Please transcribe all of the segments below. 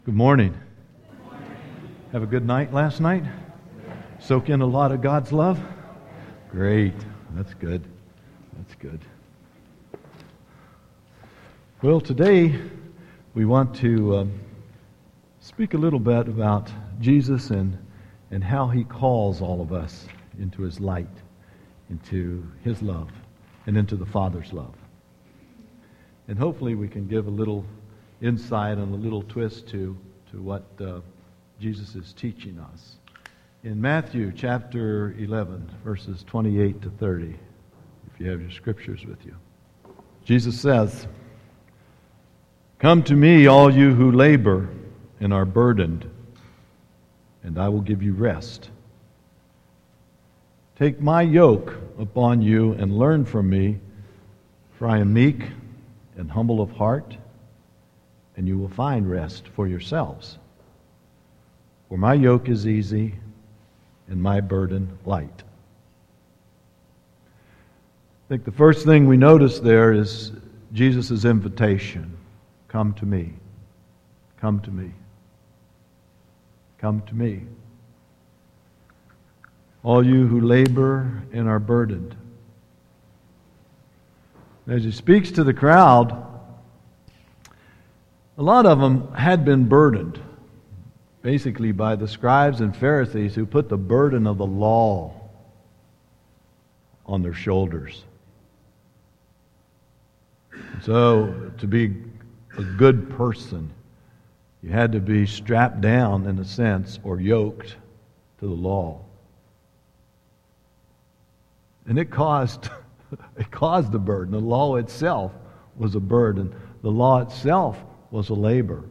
Good morning. Have a good night last night? Soak in a lot of God's love? Great. That's good. That's good. Well, today we want to speak a little bit about Jesus and how He calls all of us into His light, into His love, and into the Father's love. And hopefully we can give a little insight and a little twist to what Jesus is teaching us. In Matthew chapter 11, verses 28 to 30, if you have your scriptures with you, Jesus says, "Come to me, all you who labor and are burdened, and I will give you rest. Take my yoke upon you and learn from me, for I am meek and humble of heart, and you will find rest for yourselves. For my yoke is easy and my burden light." I think the first thing we notice there is Jesus' invitation. Come to me. Come to me. Come to me. All you who labor and are burdened. As He speaks to the crowd, a lot of them had been burdened, basically by the scribes and Pharisees who put the burden of the law on their shoulders. So, to be a good person, you had to be strapped down, in a sense, or yoked to the law. And it caused the burden. The law itself was a burden. The law itself was a labor.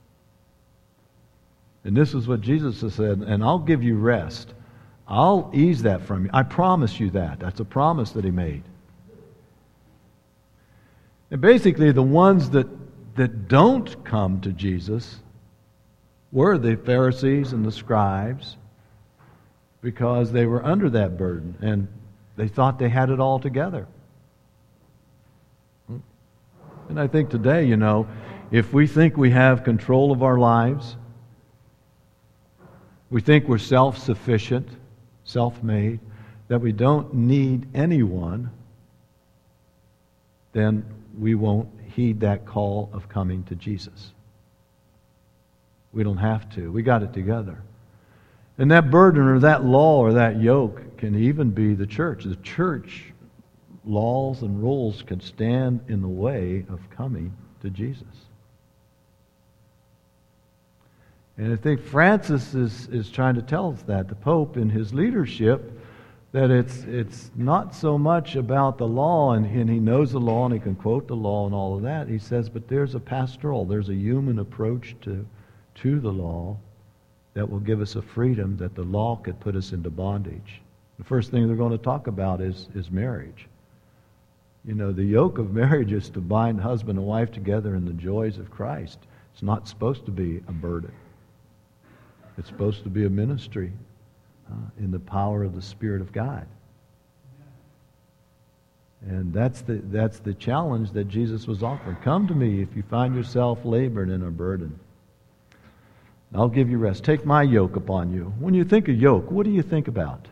And this is what Jesus has said, and I'll give you rest. I'll ease that from you. I promise you that. That's a promise that He made. And basically the ones that don't come to Jesus were the Pharisees and the scribes, because they were under that burden and they thought they had it all together. And I think today, if we think we have control of our lives, we think we're self-sufficient, self-made, that we don't need anyone, then we won't heed that call of coming to Jesus. We don't have to. We got it together. And that burden or that law or that yoke can even be the church. The church laws and rules can stand in the way of coming to Jesus. And I think Francis is trying to tell us that, the Pope in his leadership, that it's not so much about the law, and he knows the law and he can quote the law and all of that. He says, but there's a pastoral, there's a human approach to the law that will give us a freedom that the law could put us into bondage. The first thing they're going to talk about is marriage. The yoke of marriage is to bind husband and wife together in the joys of Christ. It's not supposed to be a burden. It's supposed to be a ministry in the power of the Spirit of God. And that's the challenge that Jesus was offering. Come to me if you find yourself laboring and are burdened. I'll give you rest. Take my yoke upon you. When you think of yoke, what do you think about?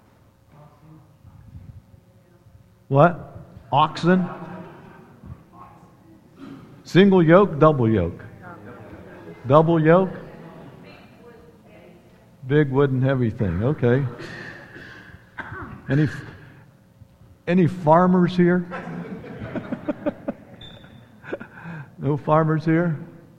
What? Oxen? Single yoke, double yoke? Double yoke? Big wooden heavy thing. Okay. Any farmers here? No farmers here?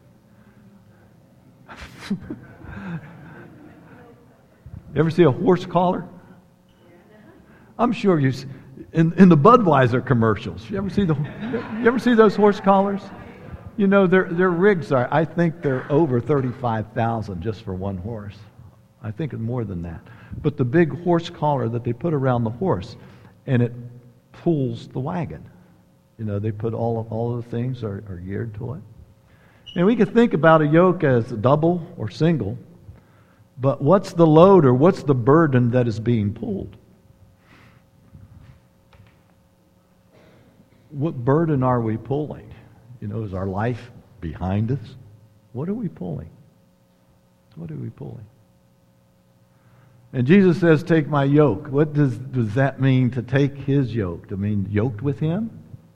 You ever see a horse collar? I'm sure in the Budweiser commercials. You ever see those horse collars? Their rigs are, I think they're over $35,000 just for one horse. I think it's more than that. But the big horse collar that they put around the horse, and it pulls the wagon. They put all of the things are geared to it. And we could think about a yoke as a double or single, but what's the load or what's the burden that is being pulled? What burden are we pulling? Is our life behind us? What are we pulling? What are we pulling? And Jesus says, take my yoke. What does that mean, to take his yoke? To mean yoked with him?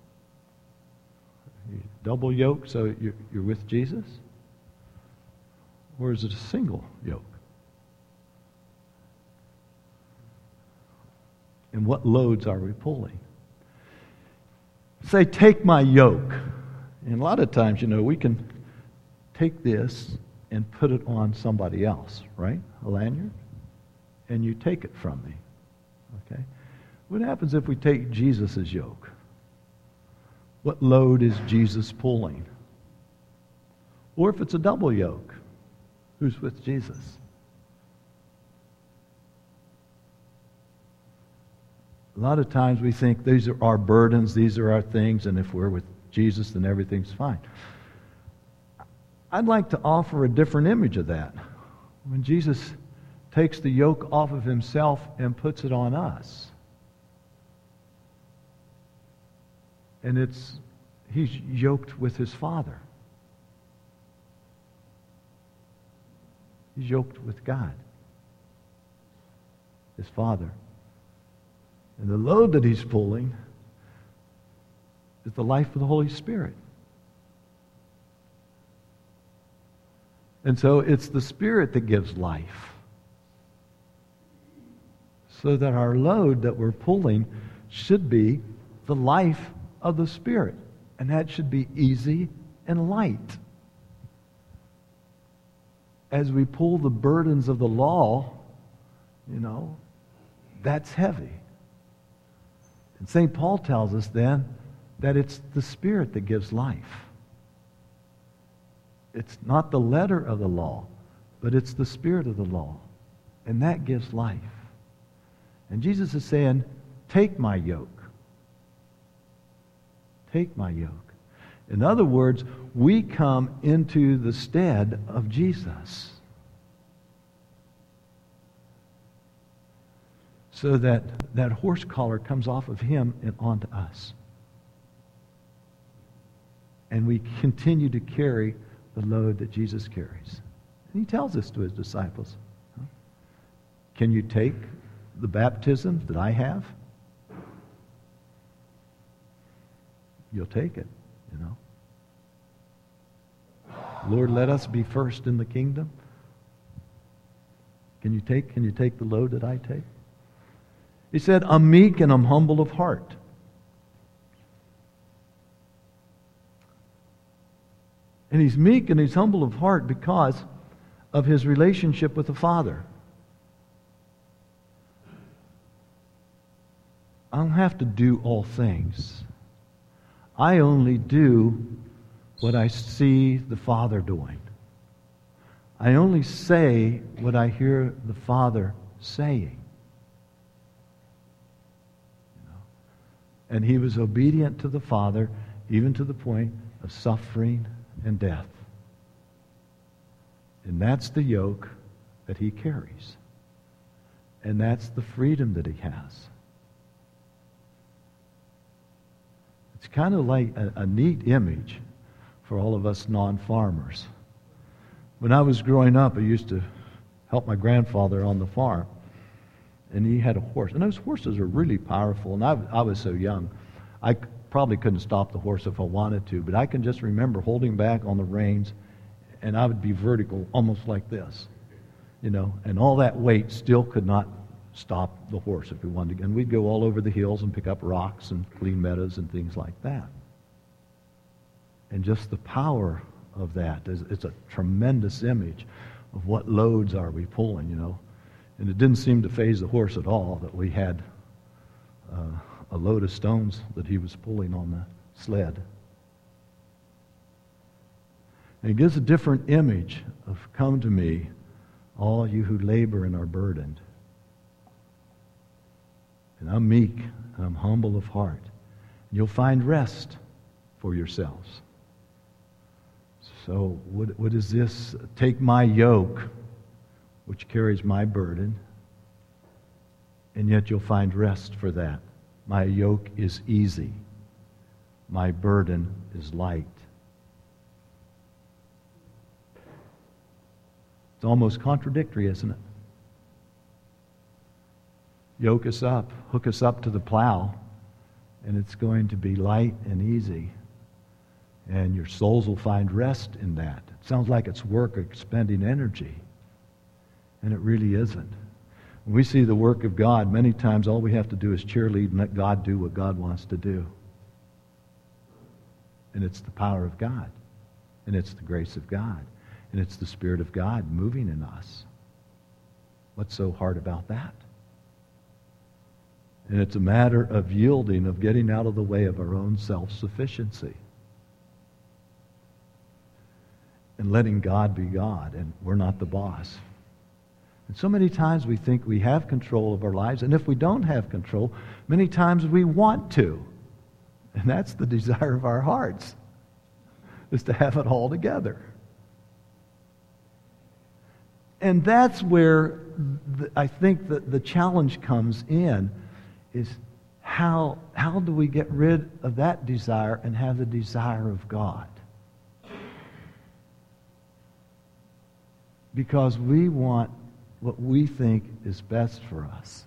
Double yoke, so you're with Jesus? Or is it a single yoke? And what loads are we pulling? Say, take my yoke. And a lot of times, we can take this and put it on somebody else, right? A lanyard. And you take it from me. Okay? What happens if we take Jesus' yoke? What load is Jesus pulling? Or if it's a double yoke, who's with Jesus? A lot of times we think these are our burdens, these are our things, and if we're with Jesus, then everything's fine. I'd like to offer a different image of that. When Jesus takes the yoke off of himself and puts it on us. And he's yoked with his Father. He's yoked with God, his Father. And the load that he's pulling is the life of the Holy Spirit. And so it's the Spirit that gives life. So that our load that we're pulling should be the life of the Spirit. And that should be easy and light. As we pull the burdens of the law, that's heavy. And St. Paul tells us then that it's the Spirit that gives life. It's not the letter of the law, but it's the Spirit of the law. And that gives life. And Jesus is saying, take my yoke. Take my yoke. In other words, we come into the stead of Jesus. So that horse collar comes off of him and onto us. And we continue to carry the load that Jesus carries. And he tells this to his disciples. Can you take the baptism that I have? You'll take it, Lord, let us be first in the kingdom. Can you take the load that I take? He said, I'm meek and I'm humble of heart. And he's meek and he's humble of heart because of his relationship with the Father. I don't have to do all things. I only do what I see the Father doing. I only say what I hear the Father saying. And he was obedient to the Father, even to the point of suffering and death. And that's the yoke that he carries. And that's the freedom that he has. It's kind of like a neat image for all of us non-farmers. When I was growing up, I used to help my grandfather on the farm. And he had a horse. And those horses are really powerful. And I was so young, I probably couldn't stop the horse if I wanted to. But I can just remember holding back on the reins, and I would be vertical, almost like this. And all that weight still could not stop the horse if we wanted to. And we'd go all over the hills and pick up rocks and clean meadows and things like that. And just the power of that, it's a tremendous image of what loads are we pulling, And it didn't seem to faze the horse at all that we had a load of stones that he was pulling on the sled. And it gives a different image of, come to me, all you who labor and are burdened. And I'm meek and I'm humble of heart. And you'll find rest for yourselves. So what is this? Take my yoke, which carries my burden, and yet you'll find rest for that. My yoke is easy. My burden is light. It's almost contradictory, isn't it? Yoke us up, hook us up to the plow, and it's going to be light and easy. And your souls will find rest in that. It sounds like it's work expending energy. And it really isn't. When we see the work of God, many times all we have to do is cheerlead and let God do what God wants to do. And it's the power of God. And it's the grace of God. And it's the Spirit of God moving in us. What's so hard about that? And it's a matter of yielding, of getting out of the way of our own self-sufficiency. And letting God be God, and we're not the boss. And so many times we think we have control of our lives, and if we don't have control, many times we want to. And that's the desire of our hearts, is to have it all together. And that's where I think that the challenge comes in, is how do we get rid of that desire and have the desire of God? Because we want what we think is best for us.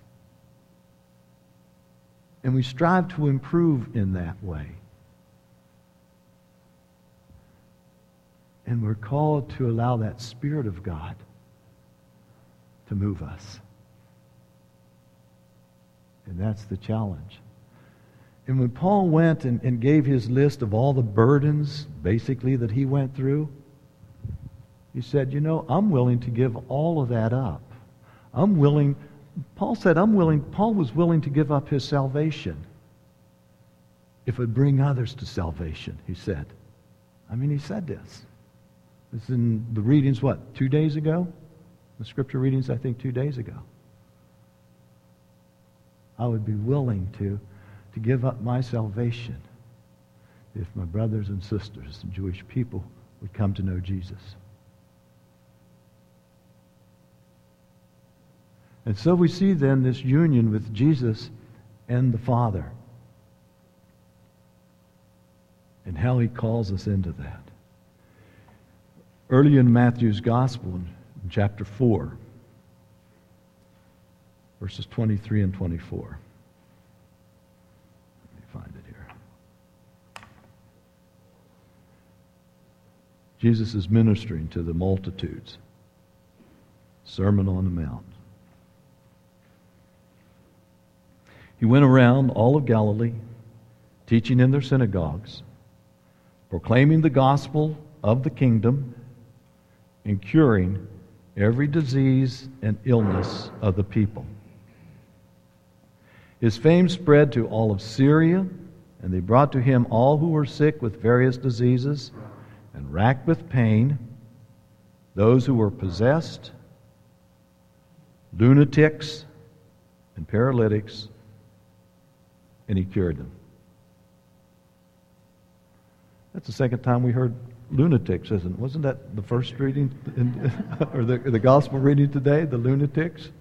And we strive to improve in that way. And we're called to allow that Spirit of God to move us. And that's the challenge. And when Paul went and gave his list of all the burdens, basically, that he went through, he said, I'm willing to give all of that up. Paul was willing to give up his salvation if it would bring others to salvation, he said. He said this. This is in the readings, 2 days ago? The scripture readings, I think, 2 days ago. I would be willing to give up my salvation if my brothers and sisters and Jewish people would come to know Jesus. And so we see then this union with Jesus and the Father, and how he calls us into that. Early in Matthew's Gospel, in chapter 4, verses 23 and 24. Let me find it here. Jesus is ministering to the multitudes. Sermon on the Mount. He went around all of Galilee, teaching in their synagogues, proclaiming the gospel of the kingdom, and curing every disease and illness of the people. His fame spread to all of Syria, and they brought to him all who were sick with various diseases and racked with pain, those who were possessed, lunatics, and paralytics, and he cured them. That's the second time we heard lunatics, isn't it? Wasn't that the first reading, or the gospel reading today, the lunatics?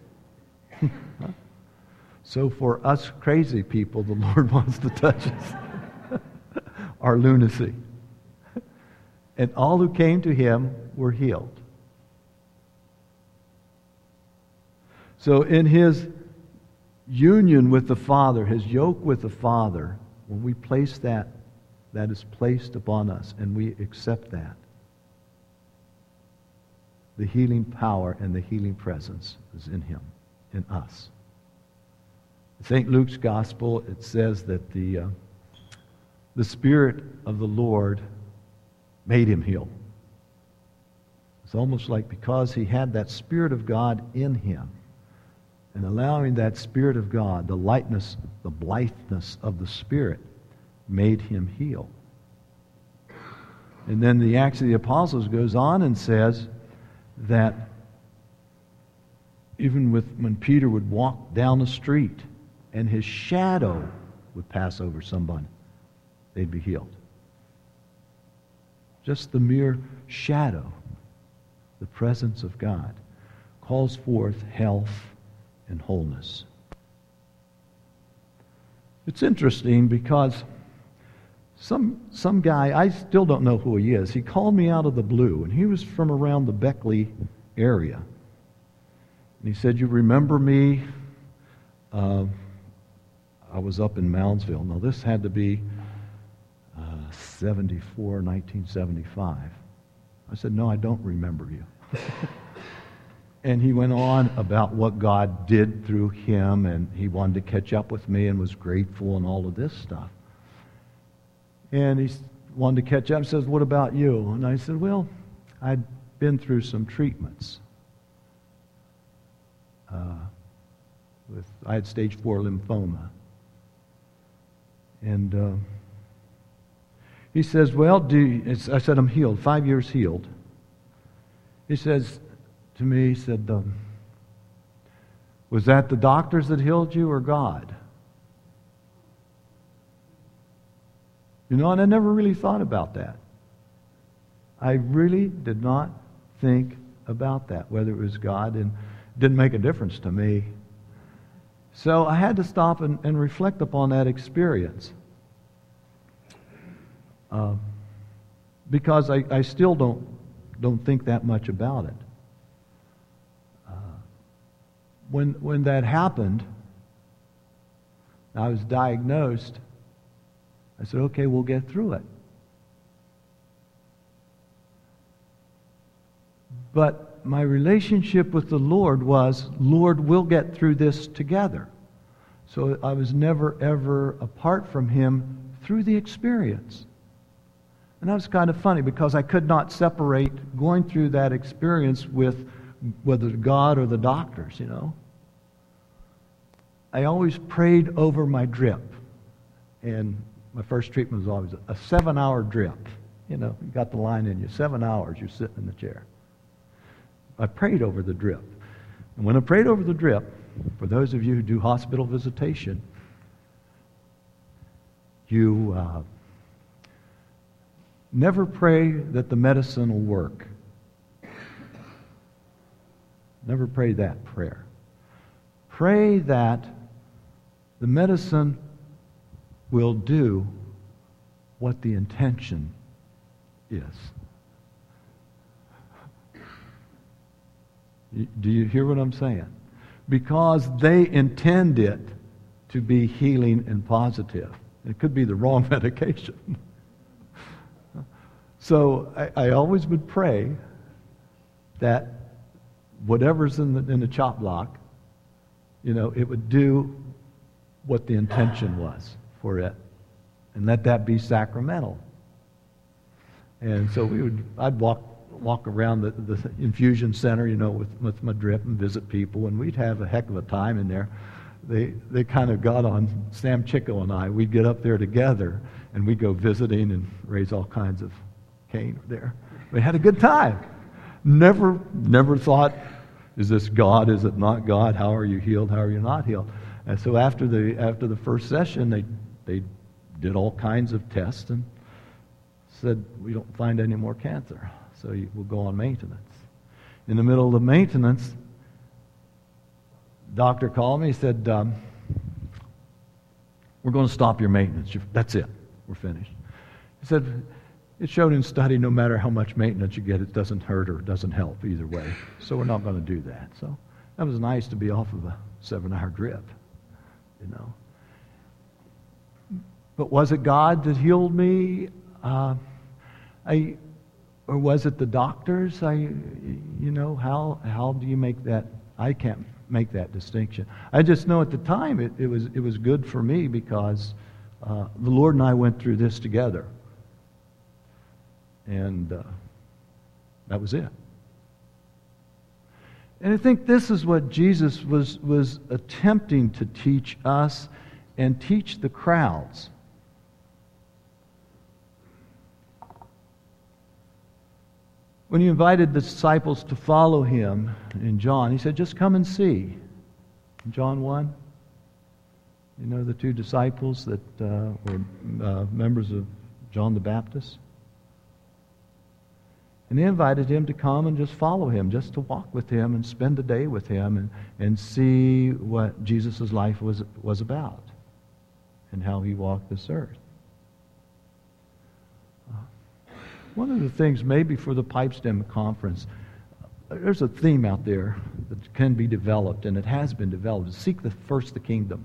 So for us crazy people, the Lord wants to touch us. Our lunacy. And all who came to him were healed. So in his union with the Father, his yoke with the Father, when we place that is placed upon us, and we accept that, the healing power and the healing presence is in him, in us. In St. Luke's Gospel, it says that the Spirit of the Lord made him heal. It's almost like because he had that Spirit of God in him, and allowing that Spirit of God, the lightness, the blitheness of the Spirit, made him heal. And then the Acts of the Apostles goes on and says that even when Peter would walk down the street and his shadow would pass over somebody, they'd be healed. Just the mere shadow, the presence of God, calls forth health and wholeness. It's interesting because some guy, I still don't know who he is, he called me out of the blue, and he was from around the Beckley area. And he said, "You remember me? I was up in Moundsville." Now, this had to be 1975. I said, "No, I don't remember you." And he went on about what God did through him, and he wanted to catch up with me and was grateful and all of this stuff. And he wanted to catch up and says, "What about you?" And I said, "Well, I'd been through some treatments. I had stage 4 lymphoma." And he says, "Well, I said, "I'm healed, 5 years healed." He says to me, he said, "Was that the doctors that healed you or God?" You know, and I never really thought about that. I really did not think about that, whether it was God, and it didn't make a difference to me. So I had to stop and reflect upon that experience. Because I still don't think that much about it. When that happened, I was diagnosed. I said, "Okay, we'll get through it." But my relationship with the Lord was, "Lord, we'll get through this together." So I was never, ever apart from Him through the experience. And that was kind of funny because I could not separate going through that experience with whether God or the doctors, you know. I always prayed over my drip. And my first treatment was always a 7-hour drip. You know, you got the line in you, 7 hours, you're sitting in the chair. I prayed over the drip. And when I prayed over the drip, for those of you who do hospital visitation, you never pray that the medicine will work. Never pray that prayer. Pray that the medicine will do what the intention is. Do you hear what I'm saying? Because they intend it to be healing and positive. It could be the wrong medication. So I always would pray that whatever's in the chop block, you know, it would do what the intention was for it, and let that be sacramental. And so I'd walk around the infusion center, you know, with my drip and visit people, and we'd have a heck of a time in there. They kind of got on Sam Chico and I. We'd get up there together, and we'd go visiting and raise all kinds of cane there. We had a good time. Never thought, is this God? Is it not God? How are you healed? How are you not healed? And so after the first session, they did all kinds of tests and said, "We don't find any more cancer, so we'll go on maintenance." In the middle of the maintenance, the doctor called me. He said, "We're going to stop your maintenance. That's it. We're finished." He said, "It showed in study no matter how much maintenance you get, it doesn't hurt or it doesn't help either way. So we're not going to do that." So that was nice to be off of a 7-hour drip, you know. But was it God that healed me? Or was it the doctors? How do you make that? I can't make that distinction. I just know at the time it was good for me because the Lord and I went through this together. And that was it. And I think this is what Jesus was attempting to teach us and teach the crowds. When he invited the disciples to follow him in John, he said, "Just come and see." In John 1, you know the 2 disciples that were members of John the Baptist? And they invited him to come and just follow him, just to walk with him and spend a day with him and see what Jesus' life was about and how he walked this earth. One of the things maybe for the Pipestem Conference, there's a theme out there that can be developed, and it has been developed. Seek first the kingdom.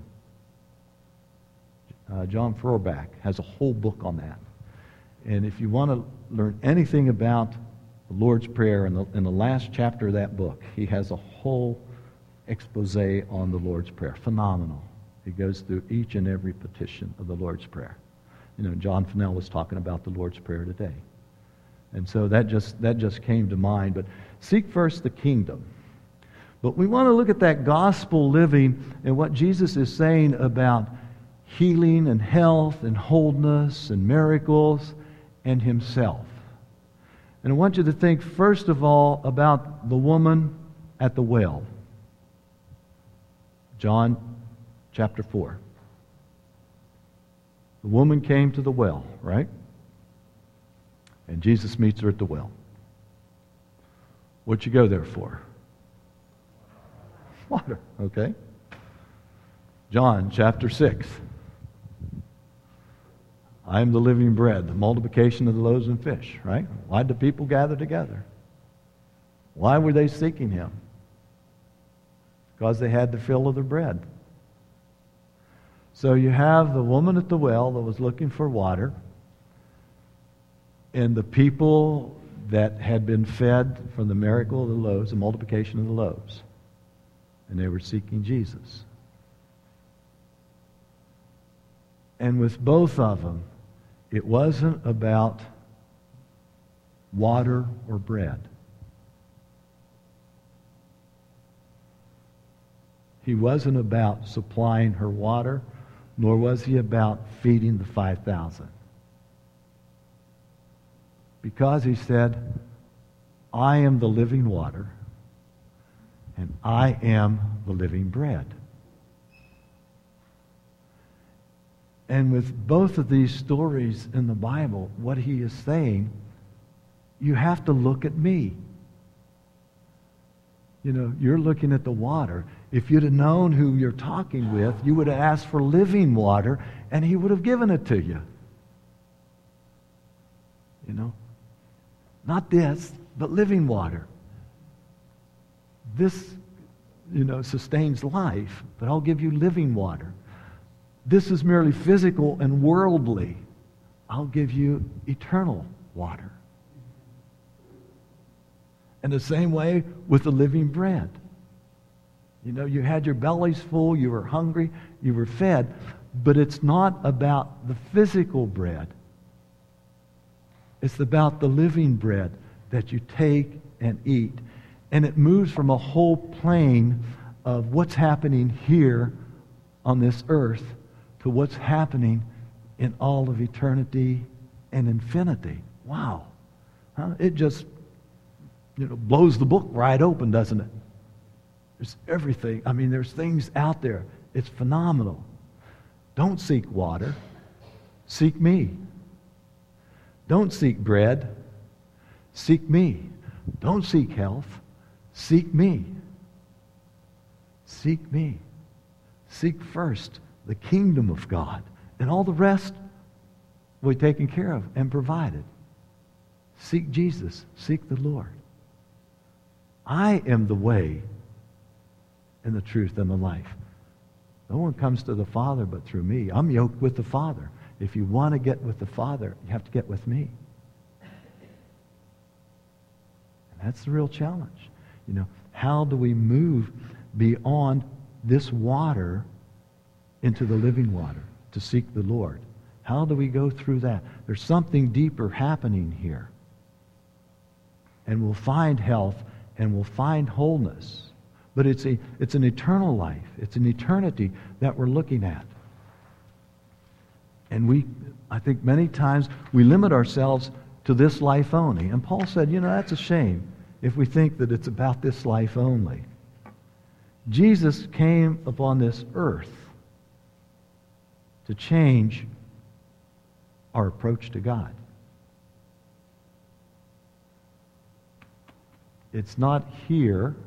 John Feuerbach has a whole book on that. And if you want to learn anything about the Lord's Prayer, in the last chapter of that book, he has a whole expose on the Lord's Prayer. Phenomenal. He goes through each and every petition of the Lord's Prayer. John Fennell was talking about the Lord's Prayer today. And so that just came to mind. But seek first the kingdom. But we want to look at that gospel living and what Jesus is saying about healing and health and wholeness and miracles and himself. And I want you to think first of all about the woman at the well. John chapter 4. The woman came to the well, right? And Jesus meets her at the well. What'd you go there for? Water, okay? John chapter 6. I am the living bread, the multiplication of the loaves and fish, right? Why did the people gather together? Why were they seeking him? Because they had the fill of the bread. So you have the woman at the well that was looking for water, and the people that had been fed from the miracle of the loaves, the multiplication of the loaves. And they were seeking Jesus. And with both of them, it wasn't about water or bread. He wasn't about supplying her water, nor was he about feeding the 5,000. Because he said, I am the living water, and I am the living bread. And with both of these stories in the Bible, what he is saying, you have to look at me. You're looking at the water. If you'd have known who you're talking with, you would have asked for living water, and he would have given it to you. Not this, but living water. This, sustains life, but I'll give you living water. This is merely physical and worldly. I'll give you eternal water. And the same way with the living bread. You had your bellies full, you were hungry, you were fed, but it's not about the physical bread. It's about the living bread that you take and eat. And it moves from a whole plane of what's happening here on this earth to what's happening in all of eternity and infinity. Wow. It just blows the book right open, doesn't it? There's everything. There's things out there. It's phenomenal. Don't seek water. Seek me. Don't seek bread. Seek me. Don't seek health. Seek me. Seek me. Seek first the kingdom of God, and all the rest will be taken care of and provided. Seek Jesus. Seek the Lord. I am the way and the truth and the life. No one comes to the Father but through me. I'm yoked with the Father. If you want to get with the Father, you have to get with me. And that's the real challenge. How do we move beyond this water into the living water to seek the Lord? How do we go through that? There's something deeper happening here. And we'll find health and we'll find wholeness. But it's an eternal life. It's an eternity that we're looking at. And I think many times we limit ourselves to this life only. And Paul said, that's a shame if we think that it's about this life only. Jesus came upon this earth to change our approach to God. It's not here.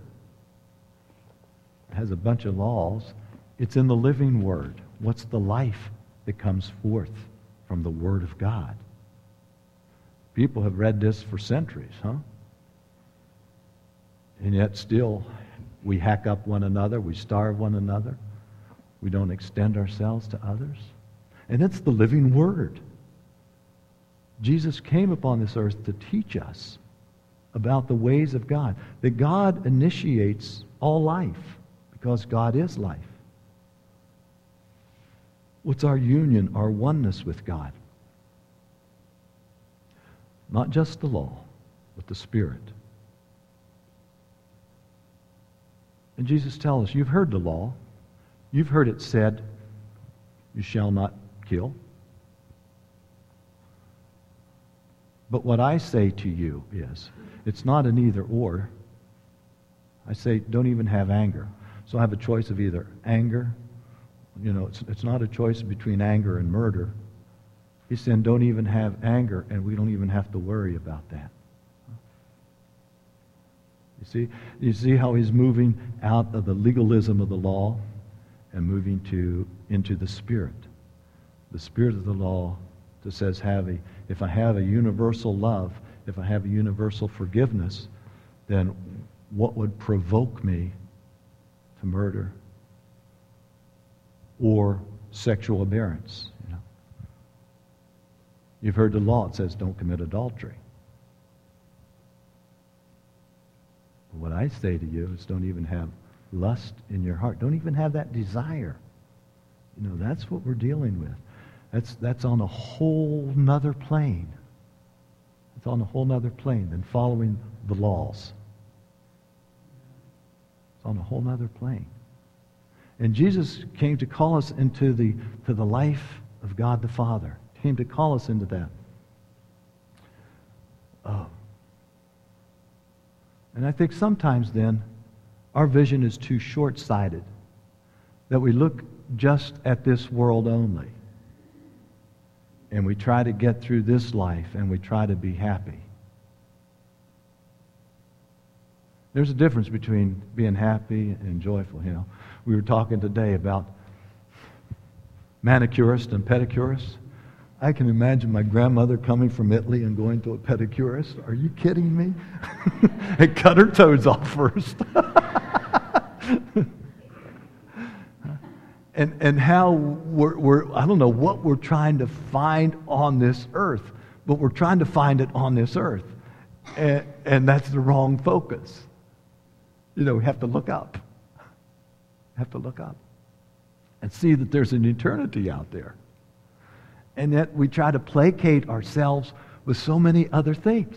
It has a bunch of laws. It's in the living Word. What's the life that comes forth from the Word of God? People have read this for centuries, huh? And yet still, we hack up one another, we starve one another, we don't extend ourselves to others. And it's the living Word. Jesus came upon this earth to teach us about the ways of God. That God initiates all life because God is life. What's our union, our oneness with God? Not just the law, but the Spirit. And Jesus tells us, you've heard the law. You've heard it said, you shall not kill. But what I say to you is, it's not an either or. I say, don't even have anger. So I have a choice of either anger. It's not a choice between anger and murder. He's saying, don't even have anger, and we don't even have to worry about that. You see how he's moving out of the legalism of the law and moving into the Spirit. The Spirit of the law that says, if I have a universal love, if I have a universal forgiveness, then what would provoke me to murder or sexual aberrance? You've heard the law. It says, don't commit adultery. But what I say to you is, don't even have lust in your heart. Don't even have that desire. That's what we're dealing with. That's on a whole nother plane. It's on a whole nother plane than following the laws. It's on a whole nother plane. And Jesus came to call us into the life of God the Father. He came to call us into that. And I think sometimes then our vision is too short-sighted, that we look just at this world only. And we try to get through this life and we try to be happy. There's a difference between being happy and joyful. We were talking today about manicurists and pedicurists. I can imagine my grandmother coming from Italy and going to a pedicurist. Are you kidding me? And cut her toes off first. And how we're I don't know what we're trying to find on this earth, but we're trying to find it on this earth. And that's the wrong focus. We have to look up. Have to look up and see that there's an eternity out there. And yet we try to placate ourselves with so many other things.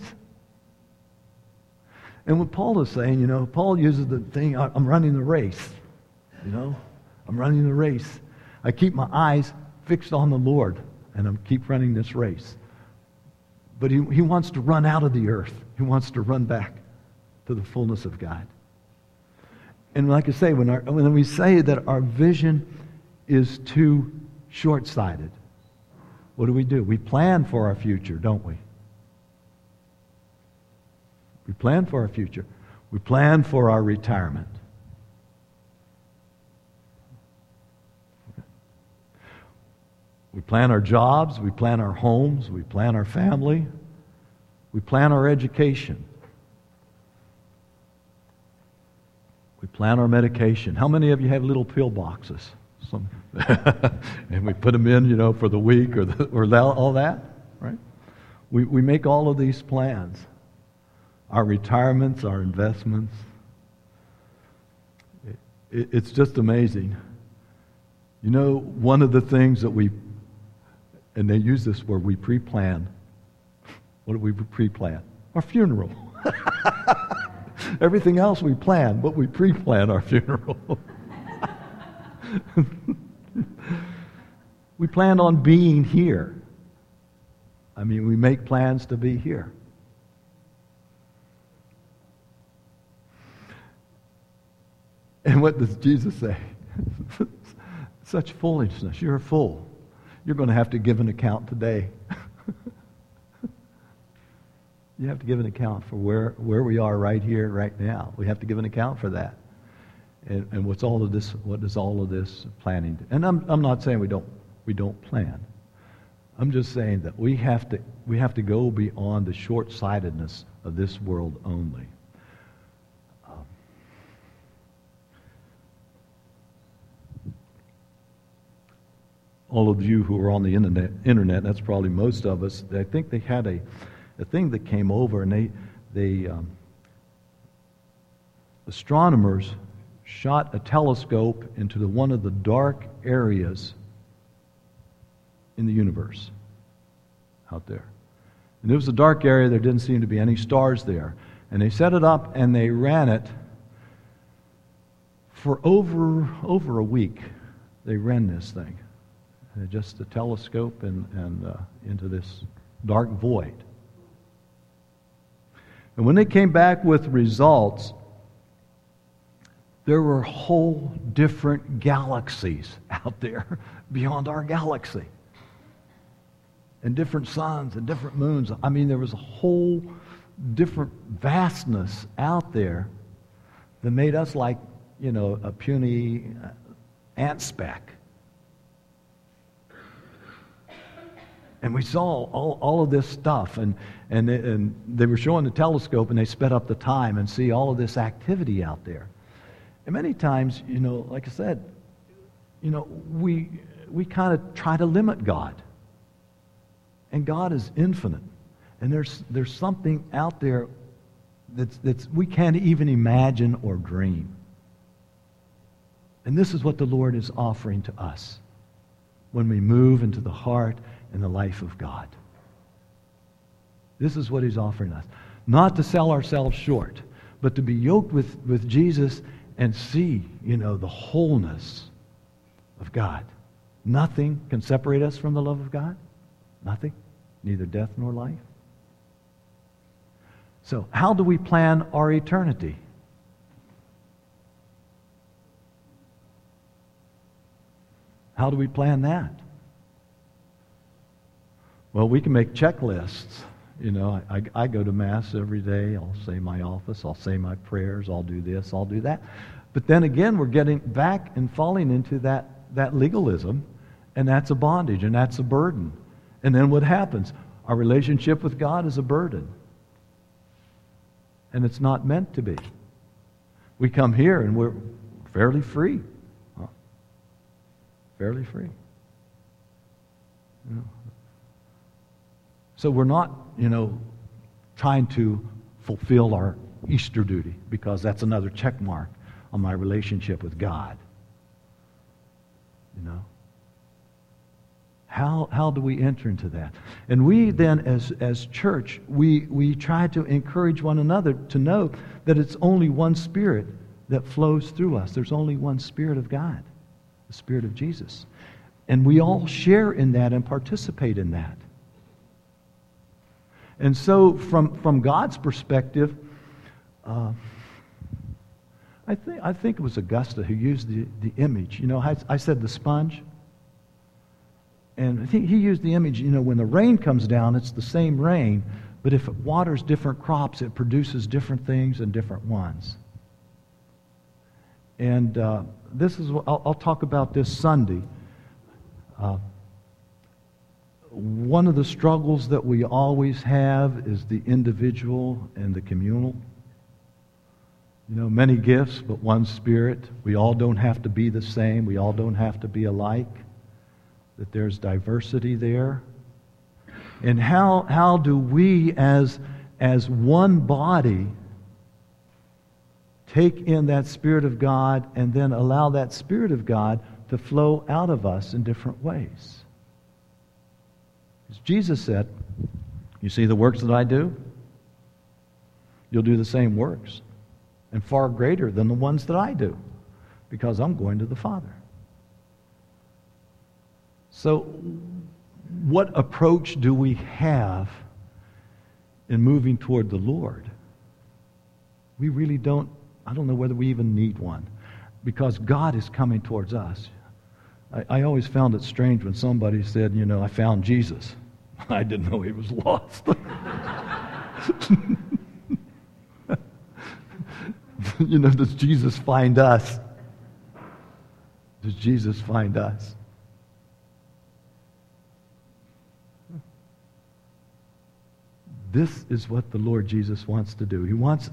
And what Paul is saying, Paul uses the thing, I'm running the race. I'm running the race. I keep my eyes fixed on the Lord, and I keep running this race. But he wants to run out of the earth. He wants to run back to the fullness of God. And like I say, when we say that our vision is too short-sighted, what do? We plan for our future, don't we? We plan for our future. We plan for our retirement. We plan our jobs, we plan our homes, we plan our family, we plan our education. We plan our medication. How many of you have little pill boxes? Some, and we put them in, for the week or all that, right? We make all of these plans. Our retirements, our investments. It's just amazing. One of the things that and they use this word, we pre-plan. What do we pre-plan? Our funeral. Everything else we plan, but we pre-plan our funeral. We plan on being here. We make plans to be here. And what does Jesus say? Such foolishness. You're a fool. You're going to have to give an account today. You have to give an account for where we are right here, right now. We have to give an account for that. And what does all of this planning do? And I'm not saying we don't plan. I'm just saying that we have to go beyond the short-sightedness of this world only. all of you who are on the internet, that's probably most of us, I think they had a thing that came over, and they astronomers shot a telescope into one of the dark areas in the universe out there. And it was a dark area. There didn't seem to be any stars there. And they set it up and they ran it for over a week. They ran this thing. Just a telescope and into this dark void. And when they came back with results, there were whole different galaxies out there beyond our galaxy. And different suns and different moons. I mean, there was a whole different vastness out there that made us like, a puny ant speck. And we saw all of this stuff, and they were showing the telescope, and they sped up the time and see all of this activity out there. And many times, like I said, we kind of try to limit God. And God is infinite. And there's something out there that's we can't even imagine or dream. And this is what the Lord is offering to us when we move into the heart and the life of God. This is what He's offering us. Not to sell ourselves short, but to be yoked with Jesus and see, the wholeness of God. Nothing can separate us from the love of God. Nothing. Neither death nor life. So, how do we plan our eternity? How do we plan that? Well, we can make checklists. I go to Mass every day. I'll say my office. I'll say my prayers. I'll do this. I'll do that. But then again, we're getting back and falling into that legalism, and that's a bondage, and that's a burden. And then what happens? Our relationship with God is a burden. And it's not meant to be. We come here and we're fairly free. Fairly free. So we're not, trying to fulfill our Easter duty, because that's another check mark on my relationship with God. How do we enter into that? And we then, as church, we try to encourage one another to know that it's only one Spirit that flows through us. There's only one Spirit of God, the Spirit of Jesus. And we all share in that and participate in that. And so from God's perspective, I think it was Augusta who used the image. I said the sponge. And I think he used the image, when the rain comes down, it's the same rain, but if it waters different crops, it produces different things and different ones. And I'll talk about this Sunday. One of the struggles that we always have is the individual and the communal. Many gifts, but one Spirit. We all don't have to be the same. We all don't have to be alike. That there's diversity there. And how do we as one body take in that Spirit of God and then allow that Spirit of God to flow out of us in different ways? As Jesus said, you see the works that I do? You'll do the same works, and far greater than the ones that I do, because I'm going to the Father. So, what approach do we have in moving toward the Lord? We really don't, I don't know whether we even need one, because God is coming towards us. I always found it strange when somebody said, I found Jesus. I didn't know he was lost. Does Jesus find us? Does Jesus find us? This is what the Lord Jesus wants to do. He wants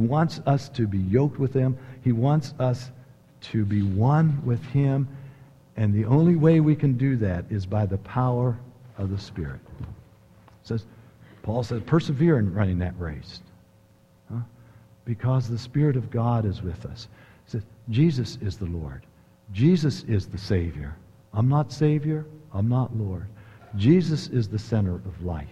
us to be yoked with Him. He wants us to be one with Him And the only way we can do that is by the power of the Spirit. Paul says, persevere in running that race. Huh? Because the Spirit of God is with us. He says, Jesus is the Lord. Jesus is the Savior. I'm not Savior. I'm not Lord. Jesus is the center of life.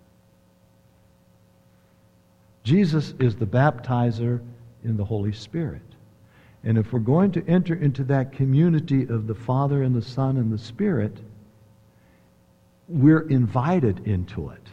Jesus is the baptizer in the Holy Spirit. And if we're going to enter into that community of the Father and the Son and the Spirit, we're invited into it.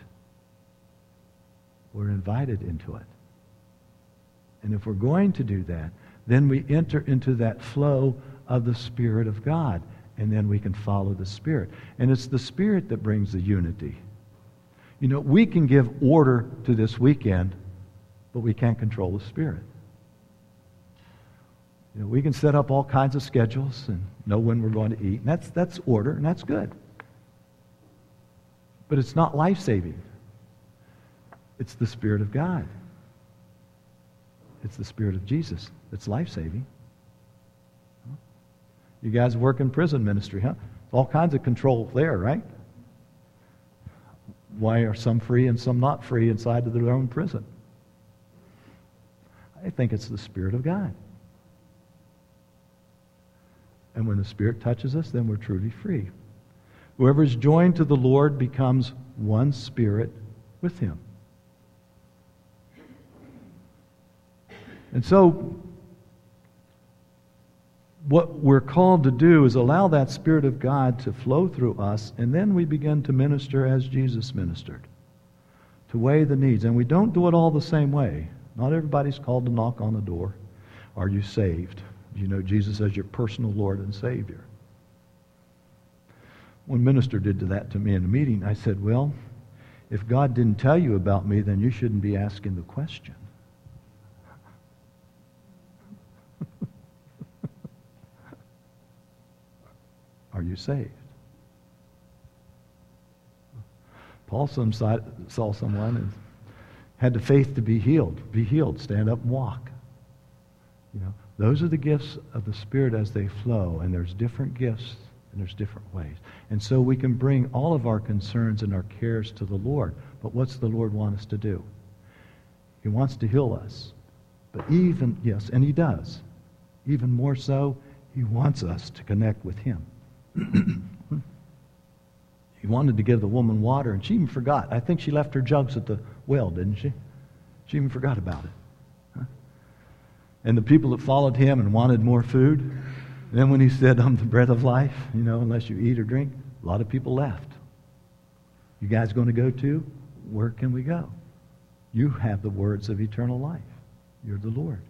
We're invited into it. And if we're going to do that, then we enter into that flow of the Spirit of God. And then we can follow the Spirit. And it's the Spirit that brings the unity. You know, we can give order to this weekend, but we can't control the Spirit. You know, we can set up all kinds of schedules and know when we're going to eat. And that's order, and that's good. But it's not life-saving. It's the Spirit of God. It's the Spirit of Jesus that's life-saving. You guys work in prison ministry, huh? All kinds of control there, right? Why are some free and some not free inside of their own prison? I think it's the Spirit of God. And when the Spirit touches us, then we're truly free. Whoever is joined to the Lord becomes one spirit with Him. And so, what we're called to do is allow that Spirit of God to flow through us, and then we begin to minister as Jesus ministered, to weigh the needs. And we don't do it all the same way. Not everybody's called to knock on the door. Are you saved? Do you know Jesus as your personal Lord and Savior? One minister did that to me in a meeting. I said, well, if God didn't tell you about me, then you shouldn't be asking the question. Are you saved? Paul saw someone and had the faith to be healed, stand up and walk. You know, those are the gifts of the Spirit as they flow, and there's different gifts and there's different ways. And so we can bring all of our concerns and our cares to the Lord. But what's the Lord want us to do? He wants to heal us. But yes, and He does. Even more so, He wants us to connect with Him. He wanted to give the woman water, and she even forgot. I think she left her jugs at the well, didn't she? She even forgot about it. Huh? And the people that followed Him and wanted more food, then when He said, I'm the bread of life, you know, unless you eat or drink, a lot of people left. You guys going to go too? Where can we go? You have the words of eternal life. You're the Lord.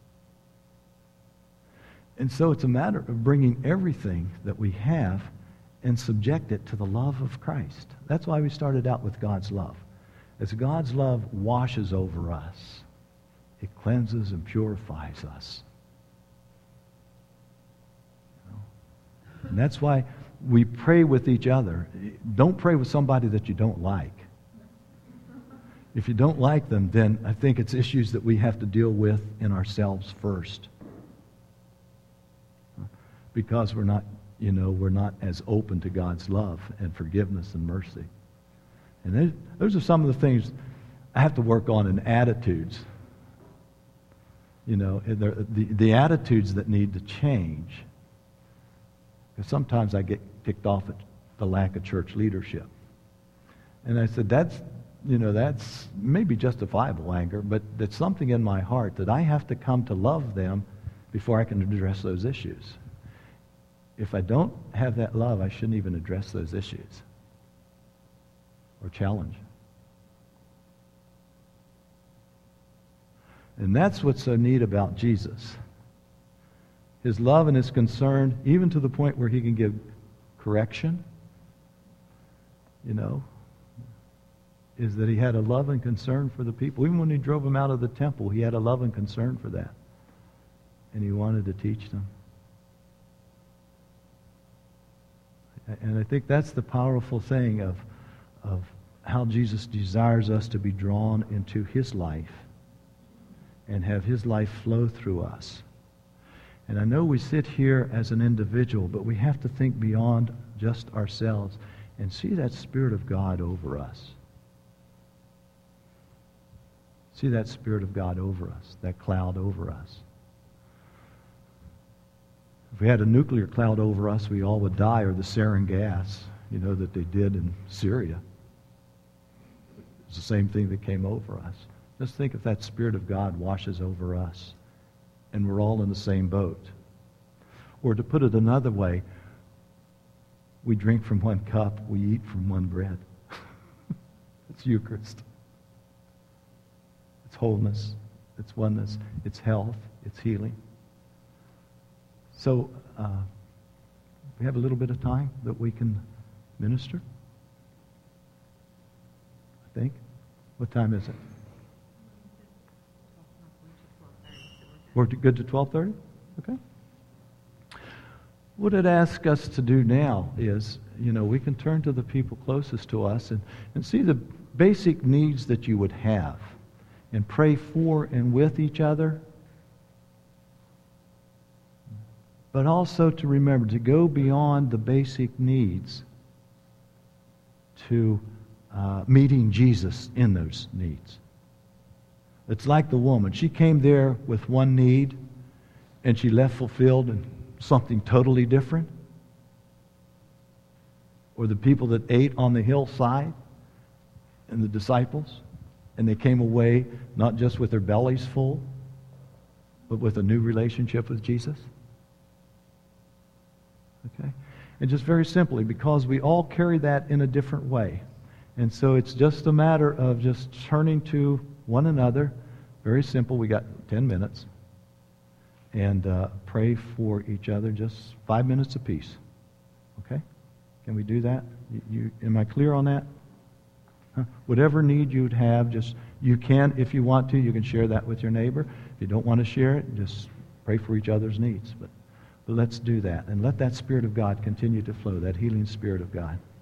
And so it's a matter of bringing everything that we have and subject it to the love of Christ. That's why we started out with God's love. As God's love washes over us, it cleanses and purifies us. You know? And that's why we pray with each other. Don't pray with somebody that you don't like. If you don't like them, then I think it's issues that we have to deal with in ourselves first. Because we're not as open to God's love and forgiveness and mercy. And those are some of the things I have to work on in attitudes. You know, the attitudes that need to change. Because sometimes I get ticked off at the lack of church leadership. And I said, that's maybe justifiable anger, but that's something in my heart that I have to come to love them before I can address those issues. If I don't have that love, I shouldn't even address those issues or challenge. And that's what's so neat about Jesus. His love and His concern, even to the point where He can give correction, you know, is that He had a love and concern for the people. Even when He drove them out of the temple, He had a love and concern for that. And He wanted to teach them. And I think that's the powerful thing of how Jesus desires us to be drawn into His life and have His life flow through us. And I know we sit here as an individual, but we have to think beyond just ourselves and see that Spirit of God over us. See that Spirit of God over us, that cloud over us. If we had a nuclear cloud over us, we all would die, or the sarin gas, that they did in Syria. It's the same thing that came over us. Just think if that Spirit of God washes over us, and we're all in the same boat. Or to put it another way, we drink from one cup, we eat from one bread. It's Eucharist. It's wholeness, it's oneness, it's health, it's healing. So, we have a little bit of time that we can minister, I think. What time is it? We're good to 12:30? Okay. What I'd ask us to do now is, we can turn to the people closest to us and see the basic needs that you would have and pray for and with each other. But also to remember to go beyond the basic needs to meeting Jesus in those needs. It's like the woman. She came there with one need and she left fulfilled in something totally different. Or the people that ate on the hillside and the disciples, and they came away not just with their bellies full, but with a new relationship with Jesus. Okay? And just very simply, because we all carry that in a different way. And so it's just a matter of just turning to one another. Very simple. We got 10 minutes. And pray for each other, just 5 minutes apiece. Okay? Can we do that? Am I clear on that? Huh? Whatever need you'd have, you can, if you want to, you can share that with your neighbor. If you don't want to share it, just pray for each other's needs. But let's do that. And let that Spirit of God continue to flow, that healing Spirit of God.